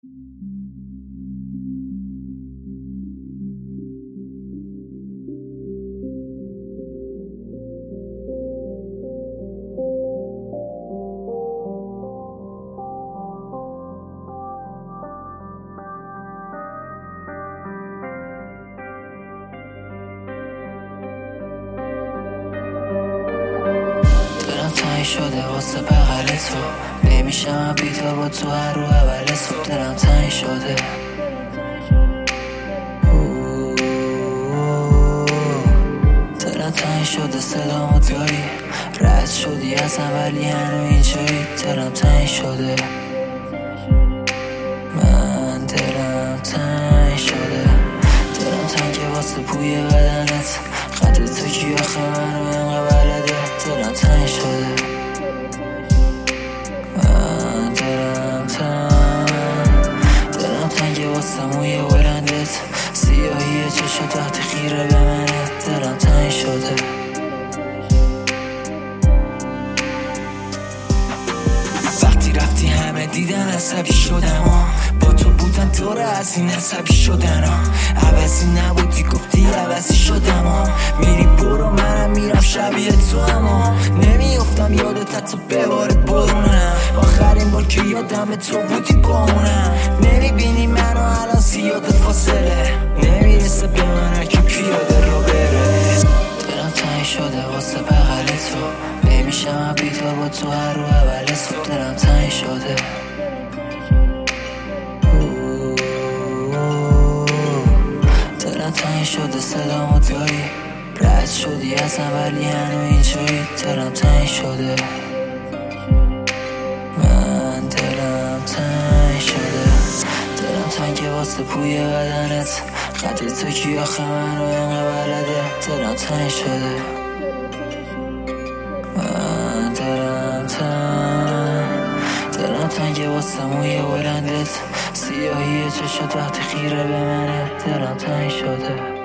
تنگ شده واسه بغل تو، نمیشم بیدار با تو هر رو اول صبح. دلم تنگ شده، دلم تنگ شده، صدامو داری، رد شدی ازم ولی هنو اینجایی. دلم تنگ شده، من دلم تنگ شده، دلم تنگه واسه بوی بدنت، قد تو کی آخه منو اینقدر بلده. دلم تنگ شده، من دلم تنگه واسه موی بلندت، سیاهی چشم تحت خیره به منه. دلم تنگ شده، وقتی رفتی همه دیدن عصبی شدم، با تو بودن دوره از این عصبی شدن، عوضی نبودی گفتی عوضی شدم، میری برو منم میرم شبیه تو، اما نمیافتم یادت حتی به بارت برونم. آخرین بار که یادم تو بودی با اونم، نمیبینی منو الان زیاده فاصله، نمیرسه به من که پیاده رو بره. دلم تنگ شده واسه بغل تو، نمیشم بیدار با تو هر رو اول صبح. دلم تنگ شده، دلم تنگ شده، صدامو داری، رد شدی ازم ولی هنو اینجایی. دلم تنگ شده، من دلم تنگ شده، دلم تنگه واسه بوی بدنت، قد تو کی آخه منو اینقدر بلده. دلم تنگ شده، من دلم تنگه واسه موی بلندت، سیاهی چشم تحت خیره به منه. دلم تنگ شده.